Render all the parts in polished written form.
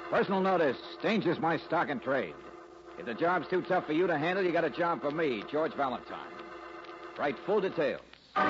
Personal notice. Danger's my stock and trade. If the job's too tough for you to handle, you got a job for me, George Valentine. Write full details.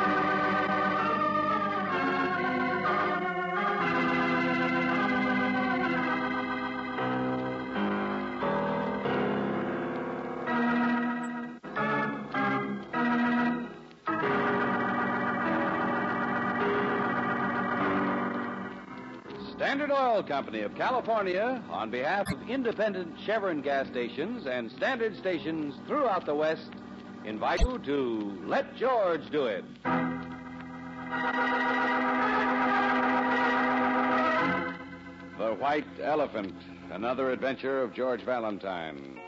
Standard Oil Company of California, on behalf of independent Chevron gas stations and standard stations throughout the West, invite you to Let George Do It. The White Elephant, another adventure of George Valentine.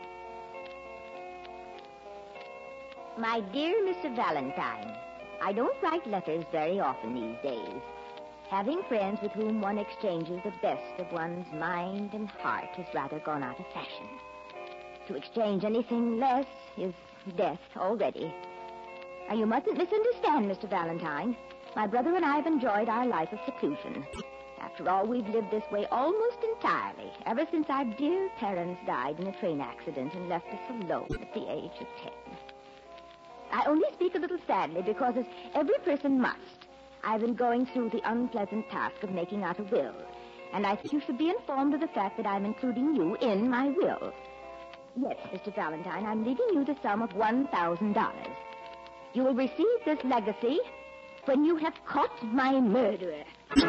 My dear Mr. Valentine, I don't write letters very often these days. Having friends with whom one exchanges the best of one's mind and heart has rather gone out of fashion. To exchange anything less is death already. Now, you mustn't misunderstand, Mr. Valentine. My brother and I have enjoyed our life of seclusion. After all, we've lived this way almost entirely, ever since our dear parents died in a train accident and left us alone at the age of 10. I only speak a little sadly because, as every person must, I've been going through the unpleasant task of making out a will, and I think you should be informed of the fact that I'm including you in my will. Yes, Mr. Valentine, I'm leaving you the sum of $1,000. You will receive this legacy when you have caught my murderer.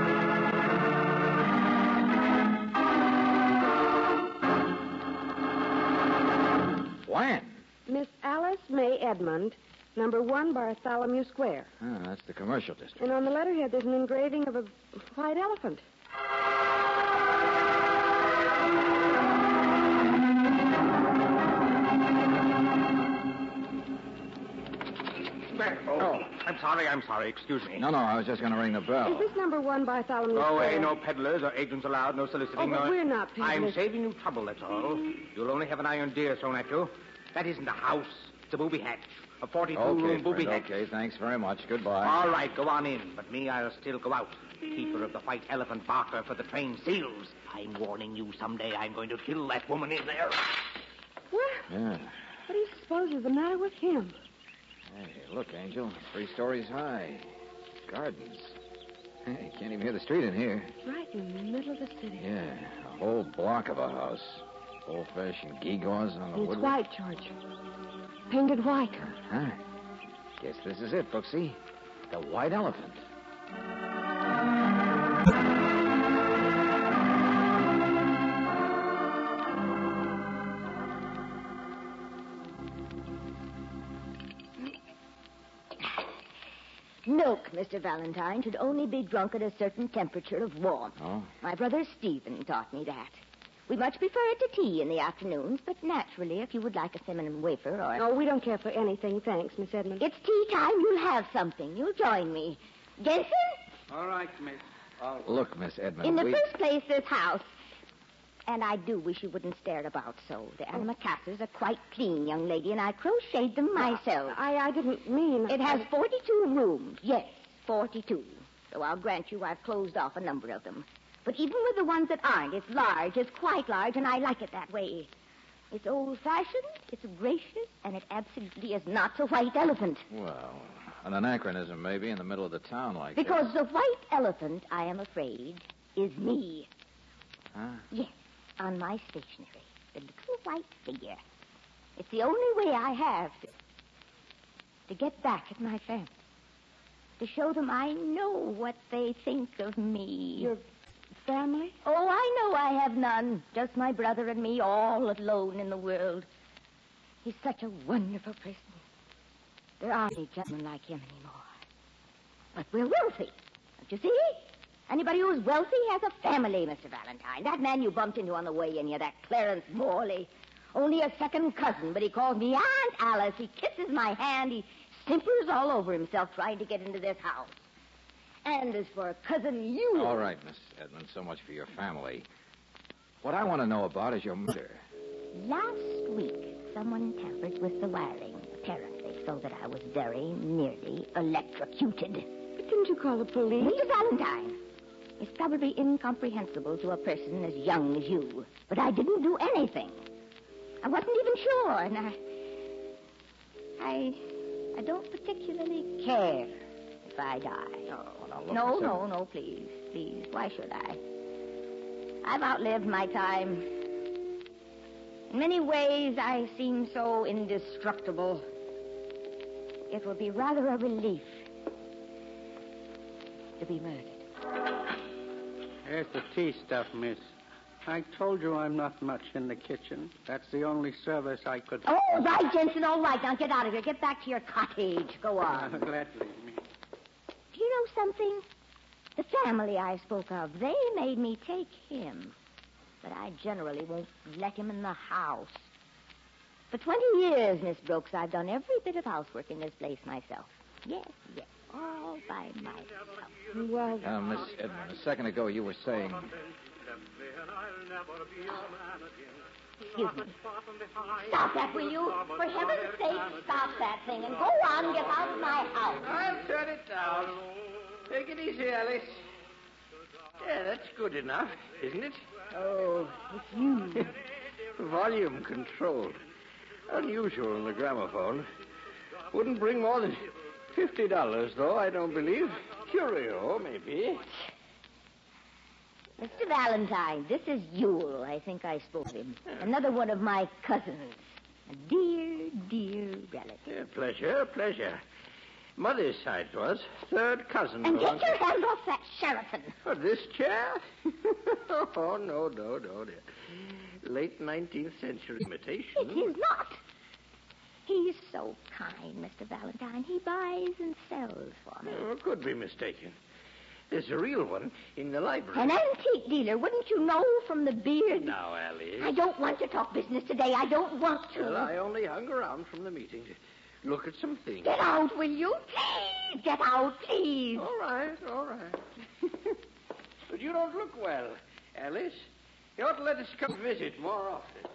When? Miss Alice May Edmund, number 1 Bartholomew Square. Oh, that's the commercial district. And on the letterhead, there's an engraving of a white elephant. Oh, I'm sorry. Excuse me. No, I was just going to ring the bell. Is this number 1 Bartholomew Oh, Square? no peddlers or agents allowed, no soliciting. Oh, but we're not peddlers. I'm saving you trouble, that's all. You'll only have an iron deer thrown at you. That isn't a house. It's a booby hatch. A 42-room booby hatch. Okay, thanks very much. Goodbye. All right, go on in. But me, I'll still go out. Keeper of the White Elephant barker for the train seals. I'm warning you, someday I'm going to kill that woman in there. What? Yeah. What do you suppose is the matter with him? Hey, look, Angel. 3 stories high. Gardens. Hey, you can't even hear the street in here. Right in the middle of the city. Yeah, a whole block of a house. Old-fashioned gewgaws on the It's woodwork. white, George. Painted white. Huh? Guess this is it, Booksy. The White Elephant. Milk, Mr. Valentine, should only be drunk at a certain temperature of warmth. Oh? My brother Stephen taught me that. We much prefer it to tea in the afternoons, but naturally, if you would like a cinnamon wafer or... No, we don't care for anything, thanks, Miss Edmund. It's tea time. You'll have something. You'll join me. Jensen? All right, Miss. Look, Miss Edmund, In the first place, this house. And I do wish you wouldn't stare about so. The antimacassars are quite clean, young lady, and I crocheted them myself. I didn't mean... It has 42 rooms. Yes, 42. So I'll grant you I've closed off a number of them. But even with the ones that aren't, it's large. It's quite large, and I like it that way. It's old-fashioned, it's gracious, and it absolutely is not a white elephant. Well, an anachronism maybe in the middle of the town like Because the white elephant, I am afraid, is me. Huh? Yes, on my stationery. The little white figure. It's the only way I have to get back at my family. To show them I know what they think of me. Your family? Oh, I know I have none. Just my brother and me, all alone in the world. He's such a wonderful person. There aren't any gentlemen like him anymore. But we're wealthy. Don't you see? Anybody who's wealthy has a family, Mr. Valentine. That man you bumped into on the way in here, that Clarence Morley, only a second cousin, but he calls me Aunt Alice. He kisses my hand. He simpers all over himself trying to get into this house. And as for Cousin you... All right, Miss Edmund, so much for your family. What I want to know about is your mother. Last week, someone tampered with the wiring, apparently, so that I was very nearly electrocuted. But didn't you call the police? Mr. Valentine, is probably incomprehensible to a person as young as you. But I didn't do anything. I wasn't even sure, and I don't particularly care if I die. Oh, now look, No, Miss Edmonds. no, please. Please, why should I? I've outlived my time. In many ways, I seem so indestructible. It will be rather a relief to be murdered. Here's the tea stuff, miss. I told you I'm not much in the kitchen. That's the only service I could... Oh, all right, Jensen, all right. Now get out of here. Get back to your cottage. Go on. Gladly. Do you know something? The family I spoke of, they made me take him. But I generally won't let him in the house. For 20 years, Miss Brooks, I've done every bit of housework in this place myself. Yes, all by myself. Well, Miss Edmund, a second ago you were saying... Excuse me. Stop that, will you? For heaven's sake, stop that thing and go on, get out of my house. I'll turn it down. Take it easy, Alice. Yeah, that's good enough, isn't it? oh, it's you. Volume control. Unusual in the gramophone. Wouldn't bring more than $50, though, I don't believe. Curio, maybe. Mr. Valentine, this is Yule. I think I spoke of him. Another one of my cousins. A dear, dear relative. Yeah, pleasure. Mother's side was. Third cousin. And get your hand off that Sheraton. What, this chair? Oh, no, dear. Late 19th century imitation. It is not. He's so kind, Mr. Valentine. He buys and sells for me. Oh, could be mistaken. There's a real one in the library. An antique dealer. Wouldn't you know from the beard? Now, Alice. I don't want to talk business today. I don't want to. Well, I only hung around from the meeting to look at some things. Get out, will you? Please, get out, please. All right. But you don't look well, Alice. You ought to let us come visit more often.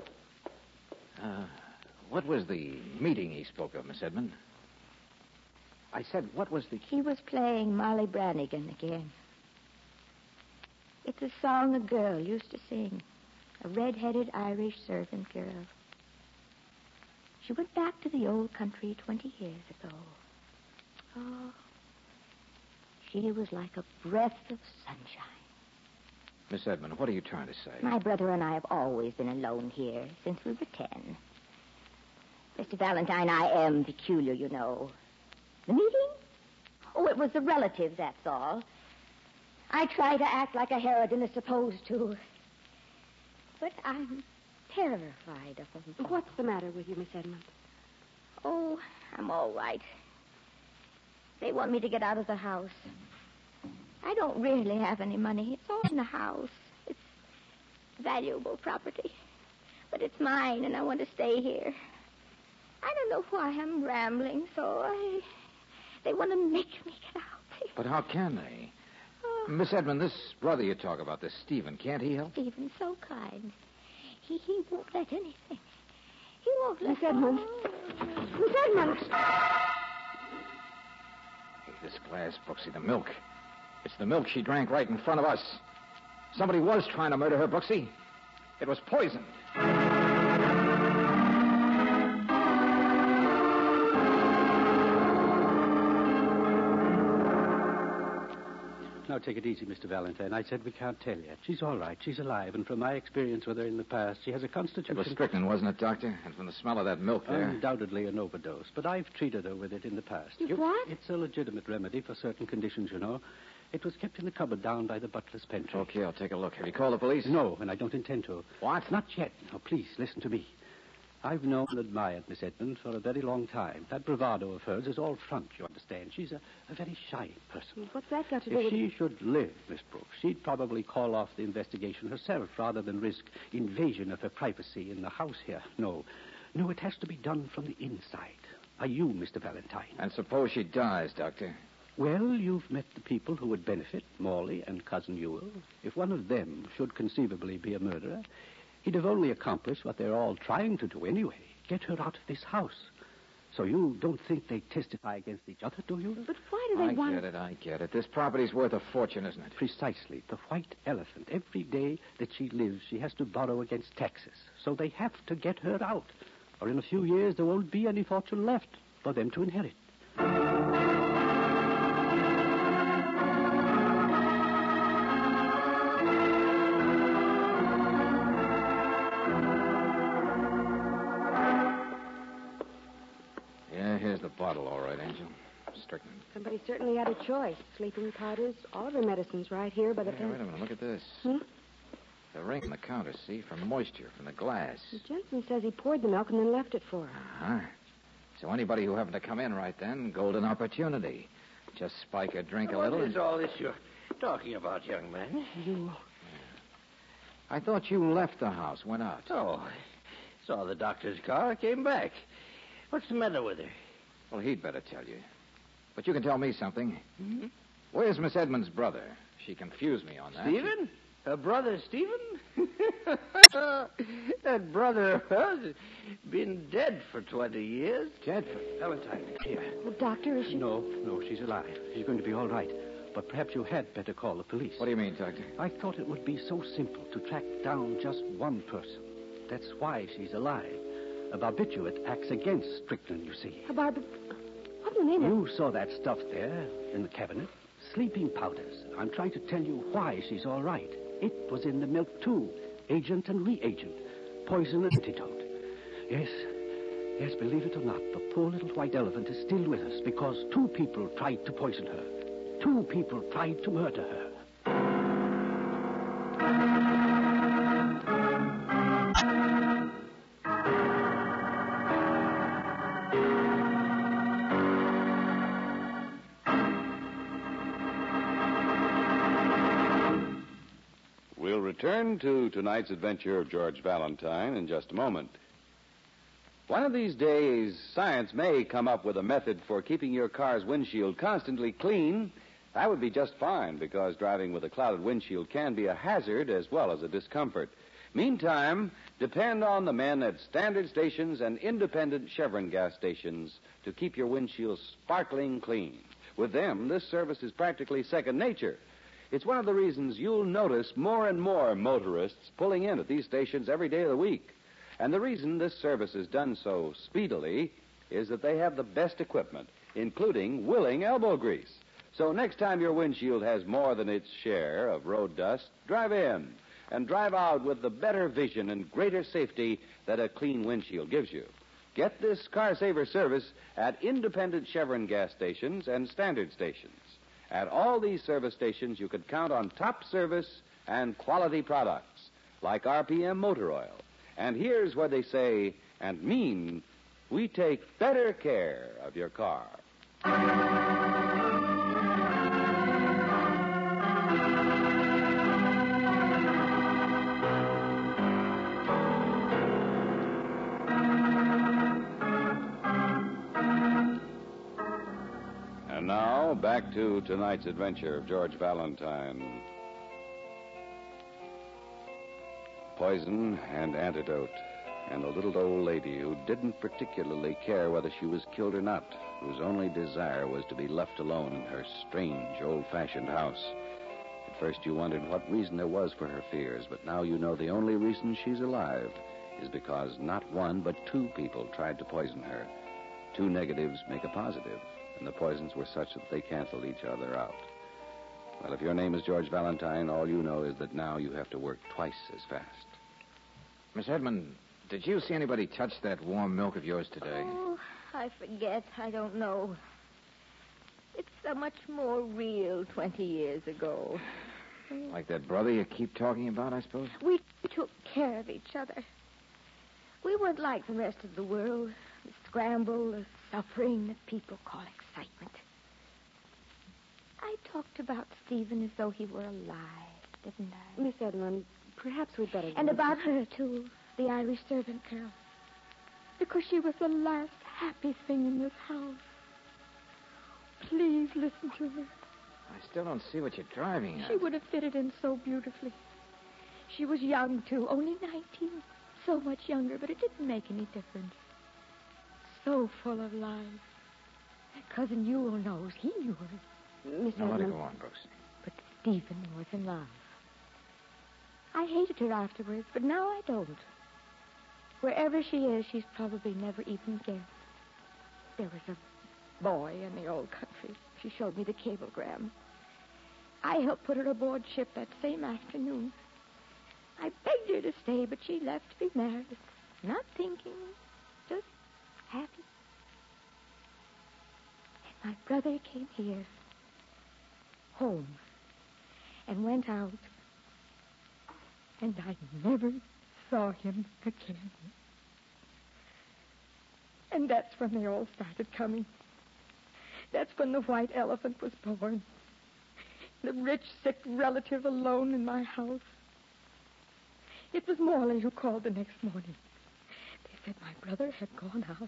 What was the meeting he spoke of, Miss Edmund? I said, what was the... He was playing Molly Brannigan again. It's a song a girl used to sing. A red-headed Irish servant girl. She went back to the old country 20 years ago. Oh, she was like a breath of sunshine. Miss Edmund, what are you trying to say? My brother and I have always been alone here since we were 10. Mr. Valentine, I am peculiar, you know. The meeting? Oh, it was the relative, that's all. I try to act like a Harridan is supposed to. But I'm terrified of them. What's the matter with you, Miss Edmund? Oh, I'm all right. They want me to get out of the house. I don't really have any money. It's all in the house. It's valuable property. But it's mine, and I want to stay here. I don't know why I'm rambling, they want to make me get out. But how can they? Oh, Miss Edmund, this brother you talk about, this Stephen, can't he help? Stephen's so kind. He won't let anything. He won't let... Miss Edmund. Miss Edmund! Hey, this glass, Brooksy, the milk. It's the milk she drank right in front of us. Somebody was trying to murder her, Brooksy. It was poisoned. Now, take it easy, Mr. Valentine. I said we can't tell yet. She's all right. She's alive, and from my experience with her in the past, she has a constitution... It was strychnine, wasn't it, Doctor? And from the smell of that milk there... Undoubtedly an overdose, but I've treated her with it in the past. What? It's a legitimate remedy for certain conditions, you know. It was kept in the cupboard down by the butler's pantry. Okay, I'll take a look. Have you called the police? No, and I don't intend to. What? Not yet. Now, please, listen to me. I've known and admired Miss Edmund for a very long time. That bravado of hers is all front, you understand. She's a very shy person. What's that got to do If with... she should live, Miss Brooks, she'd probably call off the investigation herself rather than risk invasion of her privacy in the house here. No, it has to be done from the inside. By you, Mr. Valentine. And suppose she dies, Doctor? Well, you've met the people who would benefit, Morley and Cousin Ewell. If one of them should conceivably be a murderer, he'd have only accomplished what they're all trying to do anyway, get her out of this house. So you don't think they testify against each other, do you? But why do they want... I get it. This property's worth a fortune, isn't it? Precisely. The white elephant. Every day that she lives, she has to borrow against taxes. So they have to get her out. Or in a few years, there won't be any fortune left for them to inherit. Yeah, here's the bottle, all right, Angel. Strychnine. Somebody certainly had a choice. Sleeping powders, all of the medicines right here by the Hey, pen. wait a minute. Look at this. Hmm? The ring on the counter, see? From moisture, from the glass. Jensen says he poured the milk and then left it for her. Uh-huh. So anybody who happened to come in right then, golden opportunity. Just spike a drink a What little. is all this you're talking about, young man? I thought you left the house, went out. Oh, saw the doctor's car, came back. What's the matter with her? Well, he'd better tell you. But you can tell me something. Mm-hmm. Where's Miss Edmonds' brother? She confused me on that. Stephen? Her brother, Stephen? That brother of hers been dead for 20 years. Dead? Valentine, here. The doctor, is she... No, she's alive. She's going to be all right. But perhaps you had better call the police. What do you mean, Doctor? I thought it would be so simple to track down just one person. That's why she's alive. A barbiturate acts against strychnine, you see. A barb... What's the name of... You saw that stuff there in the cabinet. Sleeping powders. I'm trying to tell you why she's all right. It was in the milk, too. Agent and reagent. Poison and antidote. Yes, believe it or not, the poor little white elephant is still with us because 2 people tried to poison her. 2 people tried to murder her. We'll return to tonight's adventure of George Valentine in just a moment. One of these days, science may come up with a method for keeping your car's windshield constantly clean. That would be just fine, because driving with a clouded windshield can be a hazard as well as a discomfort. Meantime, depend on the men at standard stations and independent Chevron gas stations to keep your windshield sparkling clean. With them, this service is practically second nature. It's one of the reasons you'll notice more and more motorists pulling in at these stations every day of the week. And the reason this service is done so speedily is that they have the best equipment, including willing elbow grease. So next time your windshield has more than its share of road dust, drive in and drive out with the better vision and greater safety that a clean windshield gives you. Get this car saver service at independent Chevron gas stations and standard stations. At all these service stations, you can count on top service and quality products, like RPM motor oil. And here's where they say and mean, we take better care of your car. And now, back to tonight's adventure of George Valentine. Poison and antidote. And a little old lady who didn't particularly care whether she was killed or not, whose only desire was to be left alone in her strange, old-fashioned house. At first you wondered what reason there was for her fears, but now you know the only reason she's alive is because not one but 2 people tried to poison her. 2 negatives make a positive, and the poisons were such that they canceled each other out. Well, if your name is George Valentine, all you know is that now you have to work twice as fast. Miss Edmond, did you see anybody touch that warm milk of yours today? Oh, I forget. I don't know. It's so much more real 20 years ago. Like that brother you keep talking about, I suppose? We took care of each other. We weren't like the rest of the world. The scramble, the suffering that people call excitement. I talked about Stephen as though he were alive, didn't I? Miss Edmund, perhaps we'd better... And about her, too, the Irish servant girl. Because she was the last happy thing in this house. Please listen to me. I still don't see what you're driving at. She would have fitted in so beautifully. She was young, too, only 19. So much younger, but it didn't make any difference. so full of life. Cousin Yule knows. He knew it. Miss Now, let it Edmund. go on, Brooks. But Stephen was in love. I hated her afterwards, but now I don't. Wherever she is, she's probably never even guessed. There was a boy in the old country. She showed me the cablegram. I helped put her aboard ship that same afternoon. I begged her to stay, but she left to be married. Not thinking, just happy. And my brother came here, home, and went out. And I never saw him again. And that's when they all started coming. That's when the white elephant was born. The rich, sick relative alone in my house. It was Morley who called the next morning. They said my brother had gone out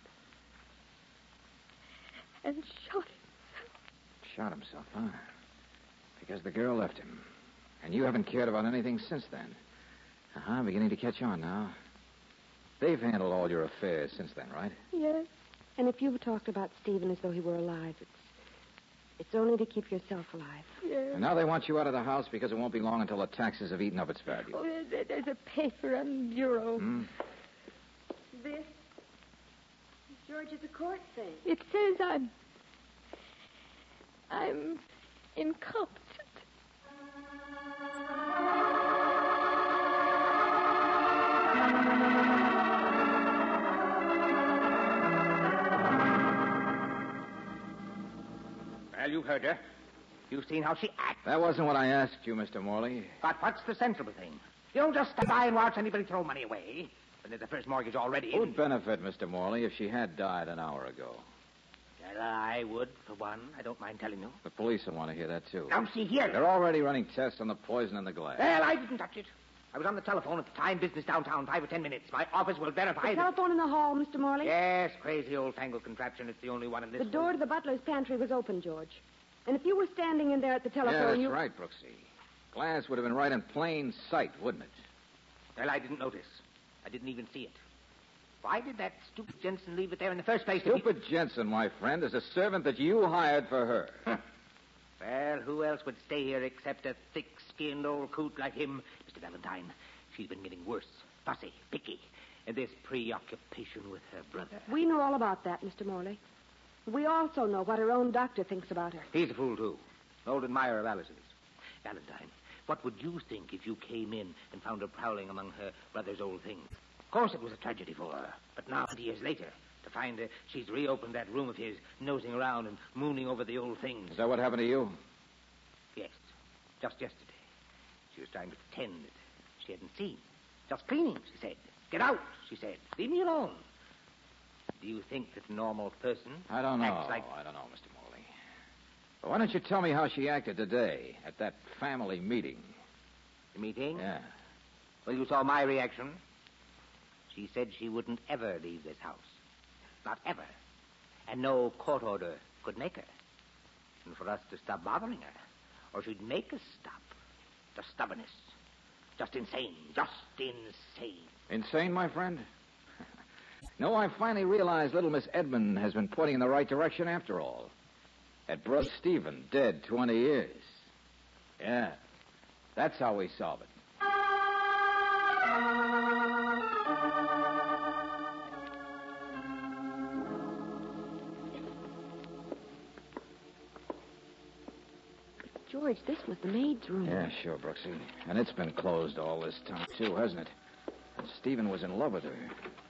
and shot himself. Shot himself, huh? Because the girl left him. And you haven't cared about anything since then. I'm beginning to catch on now. They've handled all your affairs since then, right? Yes. And if you've talked about Stephen as though he were alive, it's only to keep yourself alive. Yes. And now they want you out of the house because it won't be long until the taxes have eaten up its value. Oh, there's a paper on the bureau. This is George's court thing. It says I'm incompetent. Well, you've heard her. You've seen how she acts. That wasn't what I asked you, Mr. Morley. But what's the sensible thing? You don't just stand by and watch anybody throw money away. And there's the first mortgage already. Who'd benefit, Mr. Morley, if she had died an hour ago? Well, I would, for one. I don't mind telling you. The police will want to hear that, too. Now, see here. They're already running tests on the poison in the glass. Well, I didn't touch it. I was on the telephone at the time, business downtown, 5 or 10 minutes. My office will verify The telephone in the hall, Mr. Morley? Yes, crazy old-fangled contraption. It's the only one in this The door room. to the butler's pantry was open, George. And if you were standing in there at the telephone, Yeah, that's you... right, Brooksy. Glass would have been right in plain sight, wouldn't it? Well, I didn't notice. I didn't even see it. Why did that stupid Jensen leave it there in the first place? Stupid Jensen, my friend, is a servant that you hired for her. Well, who else would stay here except a thick-skinned old coot like him? Mr. Valentine, she's been getting worse, fussy, picky, and this preoccupation with her brother. We know all about that, Mr. Morley. We also know what her own doctor thinks about her. He's a fool, too. An old admirer of Alice's. Valentine, what would you think if you came in and found her prowling among her brother's old things? Of course it was a tragedy for her. But now, 20 years later, to find her, she's reopened that room of his, nosing around and mooning over the old things. Is that what happened to you? Yes. Just yesterday. She was trying to pretend that she hadn't seen. Just cleaning, she said. Get out, she said. Leave me alone. Do you think that a normal person I don't know. acts like... I don't know, Mr. Morley. But why don't you tell me how she acted today at that family meeting? The meeting? Yeah. Well, you saw my reaction. She said she wouldn't ever leave this house. Not ever. And no court order could make her. And for us to stop bothering her, or she'd make us stop. Just stubbornness. Just insane. Just insane. Insane, my friend? No, I finally realized little Miss Edmund has been pointing in the right direction after all. That brother Stephen, dead 20 years. Yeah. That's how we solve it. George, this was the maid's room. Yeah, sure, Brooksy. And it's been closed all this time, too, hasn't it? And Stephen was in love with her.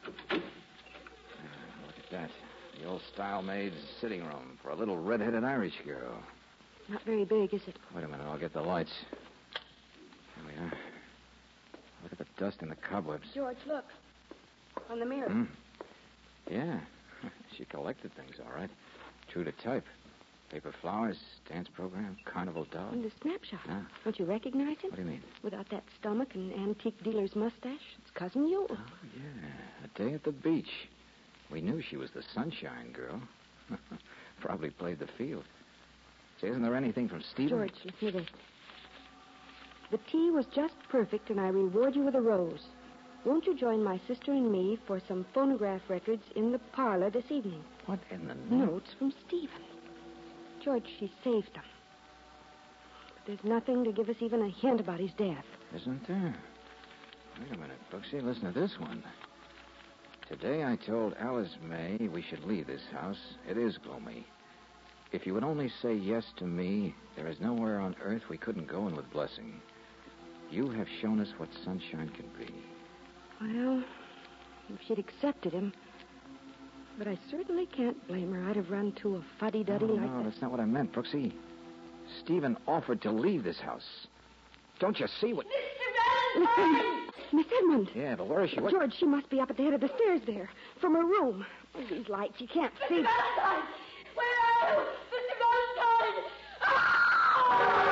Look at that. The old-style maid's sitting room for a little red-headed Irish girl. Not very big, is it? Wait a minute, I'll get the lights. Here we are. Look at the dust and the cobwebs. George, look. On the mirror. Hmm. Yeah. She collected things, all right. True to type. Paper flowers, dance program, carnival dog. And the snapshot. Huh? Don't you recognize him? What do you mean? Without that stomach and antique dealer's mustache. It's Cousin Yule. Oh, yeah. A day at the beach. We knew she was the sunshine girl. Probably played the field. Say, isn't there anything from Stephen? George, listen to this. The tea was just perfect, and I reward you with a rose. Won't you join my sister and me for some phonograph records in the parlor this evening? What in the... Notes from Stephen. George, she saved them. But there's nothing to give us even a hint about his death. Isn't there? Wait a minute, Brooksy. Listen to this one. Today I told Alice May we should leave this house. It is gloomy. If you would only say yes to me, there is nowhere on earth we couldn't go in with blessing. You have shown us what sunshine can be. Well, if she'd accepted him. But I certainly can't blame her. I'd have run to a fuddy-duddy like No, that. that's not what I meant, Brooksy. Stephen offered to leave this house. Don't you see what... Listen, Miss Edmund. Yeah, but where is she? What... George, she must be up at the head of the stairs there. From her room. Oh, these lights, you can't see. Valentine! Where are you? Mr. Valentine! Ah!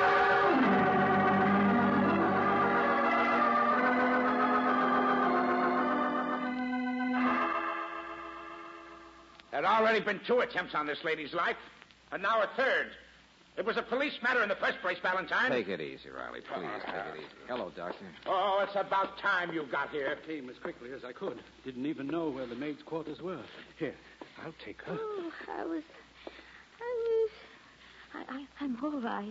There'd already been 2 attempts on this lady's life, and now a third. It was a police matter in the first place, Valentine. Take it easy, Riley. Please, take it easy. Hello, Doctor. Oh, it's about time you got here. I came as quickly as I could. Didn't even know where the maid's quarters were. Here, I'll take her. Oh, I'm all right.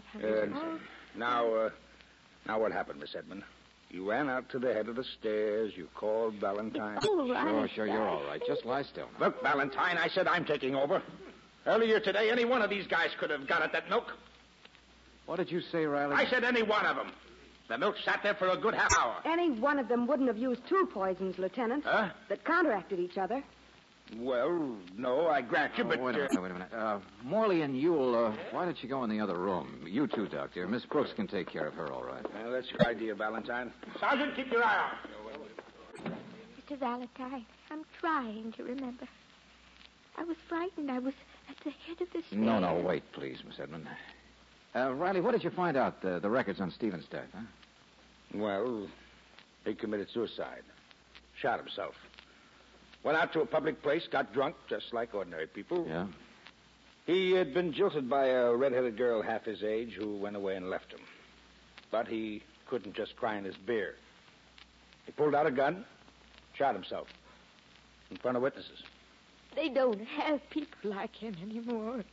Now what happened, Miss Edmund? You ran out to the head of the stairs. You called Valentine. All right. Sure, you're all right. Just lie still now. Look, Valentine, I said I'm taking over. Earlier today, any one of these guys could have got at that milk. What did you say, Riley? I said any one of them. The milk sat there for a good half hour. Any one of them wouldn't have used 2 poisons, Lieutenant. Huh? That counteracted each other. Well, no, I grant you, but... Wait a minute. Morley and Ewell, why don't you go in the other room? You too, Doctor. Miss Brooks can take care of her, all right. Well, that's your idea, Valentine. Sergeant, keep your eye out. Mr. Valentine, I'm trying to remember. I was frightened. I was at the head of the stairs. No, wait, please, Miss Edmund. Riley, what did you find out, the records on Stephen's death, huh? Well, he committed suicide. Shot himself. Went out to a public place, got drunk, just like ordinary people. Yeah? He had been jilted by a red-headed girl half his age who went away and left him. But he couldn't just cry in his beer. He pulled out a gun, shot himself in front of witnesses. They don't have people like him anymore.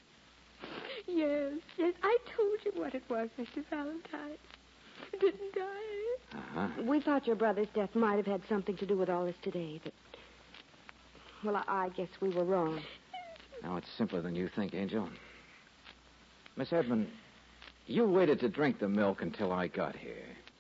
Yes, I told you what it was, Mr. Valentine. Didn't I? Uh-huh. We thought your brother's death might have had something to do with all this today, but... Well, I guess we were wrong. Now, it's simpler than you think, Angel. Miss Edmund, you waited to drink the milk until I got here.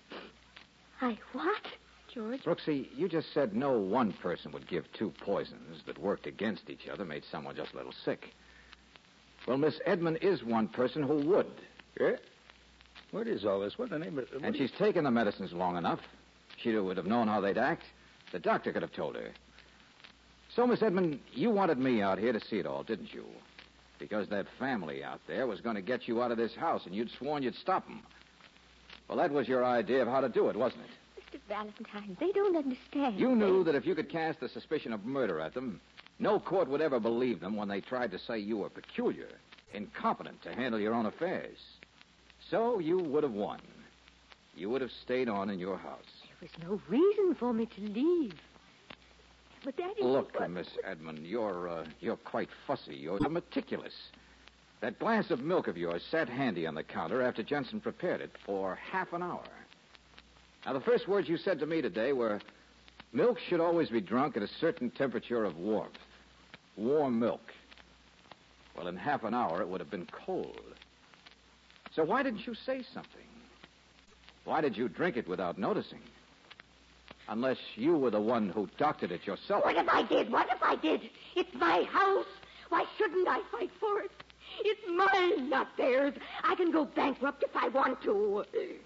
I what, George? Brooksy, you just said no one person would give 2 poisons that worked against each other, made someone just a little sick. Well, Miss Edmund is one person who would. Yeah? What is all this? What's the name of it? And she's taken the medicines long enough. She would have known how they'd act. The doctor could have told her. So, Miss Edmund, you wanted me out here to see it all, didn't you? Because that family out there was going to get you out of this house, and you'd sworn you'd stop them. Well, that was your idea of how to do it, wasn't it? Mr. Valentine, they don't understand. You knew that if you could cast the suspicion of murder at them, no court would ever believe them when they tried to say you were peculiar, incompetent to handle your own affairs. So you would have won. You would have stayed on in your house. There was no reason for me to leave. But Daddy... Look, Miss Edmund, you're quite fussy. You're meticulous. That glass of milk of yours sat handy on the counter after Jensen prepared it for half an hour. Now, the first words you said to me today were, milk should always be drunk at a certain temperature of warmth. Warm milk. Well, in half an hour, it would have been cold. So why didn't you say something? Why did you drink it without noticing? Unless you were the one who doctored it yourself. What if I did? What if I did? It's my house. Why shouldn't I fight for it? It's mine, not theirs. I can go bankrupt if I want to.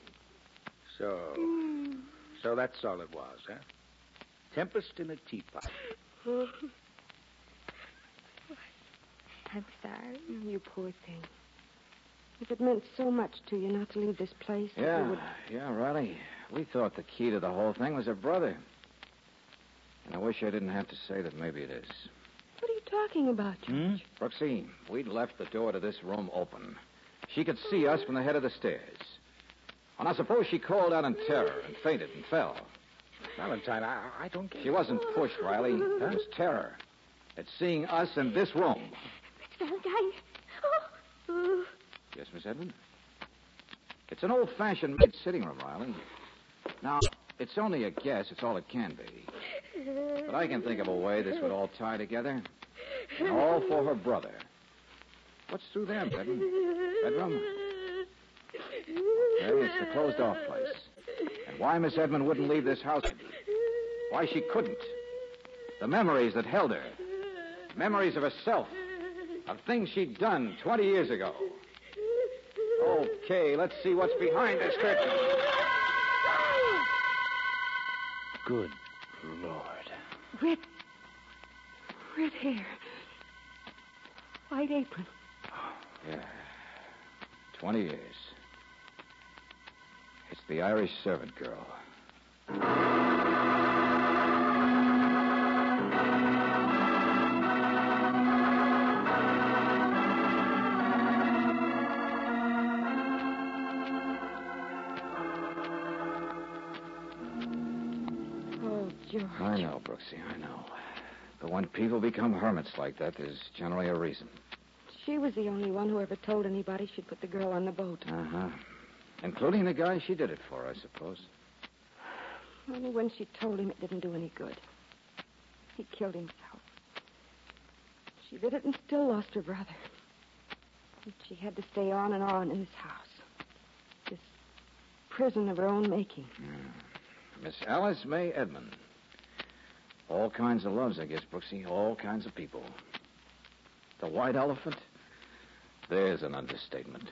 So that's all it was, huh? Tempest in a teapot. I'm sorry. You poor thing. If it meant so much to you not to leave this place... Yeah, you would... yeah, Riley. We thought the key to the whole thing was her brother. And I wish I didn't have to say that maybe it is. What are you talking about, George? Brooksy, we'd left the door to this room open. She could see us from the head of the stairs. Well, now, suppose she called out in terror and fainted and fell. Valentine, I don't get She wasn't pushed, Riley. It was terror. At seeing us in this room. Miss Valentine. Oh. Yes, Miss Edmund? It's an old-fashioned mid sitting room, Riley. Now, it's only a guess. It's all it can be. But I can think of a way this would all tie together. And all for her brother. What's through there, Bedroom? Bedroom? Okay, it's the closed-off place. And why Miss Edmund wouldn't leave this house. Why she couldn't. The memories that held her. Memories of herself. Of things she'd done 20 years ago. Okay, let's see what's behind this curtain. Good Lord. Red hair. White apron. Yeah. 20 years. It's the Irish servant girl. Oh, George. I know, Brooksy, I know. But when people become hermits like that, there's generally a reason. She was the only one who ever told anybody she'd put the girl on the boat. Uh-huh. Including the guy she did it for, I suppose. Only when she told him it didn't do any good. He killed himself. She did it and still lost her brother. And she had to stay on and on in this house. This prison of her own making. Miss Alice May Edmund. All kinds of loves, I guess, Brooksy. All kinds of people. The white elephant? There's an understatement.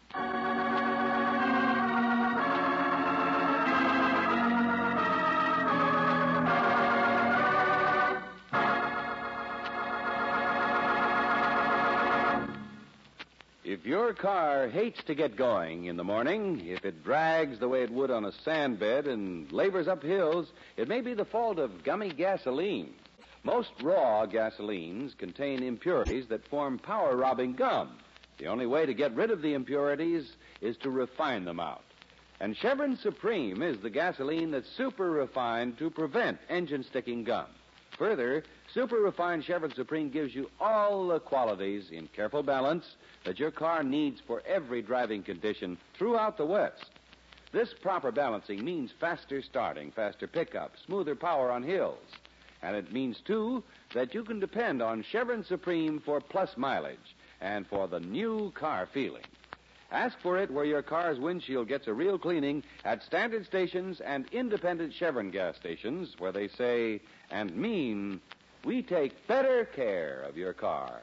If your car hates to get going in the morning, if it drags the way it would on a sand bed and labors up hills, it may be the fault of gummy gasoline. Most raw gasolines contain impurities that form power-robbing gum. The only way to get rid of the impurities is to refine them out. And Chevron Supreme is the gasoline that's super refined to prevent engine-sticking gum. Further, super refined Chevron Supreme gives you all the qualities in careful balance that your car needs for every driving condition throughout the West. This proper balancing means faster starting, faster pickup, smoother power on hills. And it means, too, that you can depend on Chevron Supreme for plus mileage and for the new car feeling. Ask for it where your car's windshield gets a real cleaning at standard stations and independent Chevron gas stations where they say and mean, we take better care of your car.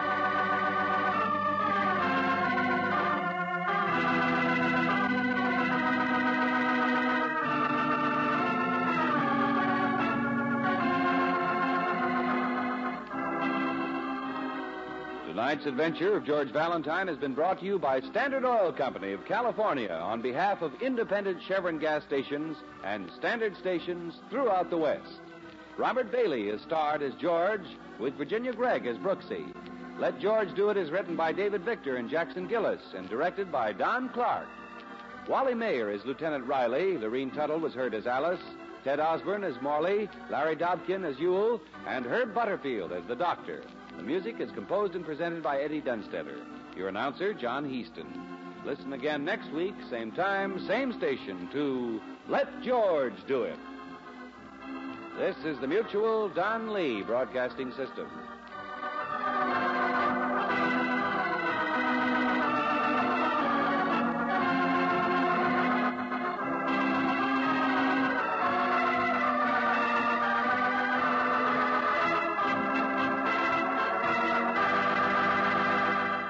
Tonight's adventure of George Valentine has been brought to you by Standard Oil Company of California on behalf of independent Chevron gas stations and standard stations throughout the West. Robert Bailey is starred as George with Virginia Gregg as Brooksy. Let George Do It is written by David Victor and Jackson Gillis and directed by Don Clark. Wally Mayer is Lieutenant Riley. Lorene Tuttle was heard as Alice. Ted Osborne as Morley. Larry Dobkin as Ewell. And Herb Butterfield as the Doctor. The music is composed and presented by Eddie Dunstetter. Your announcer, John Heaston. Listen again next week, same time, same station, to Let George Do It. This is the Mutual Don Lee Broadcasting System.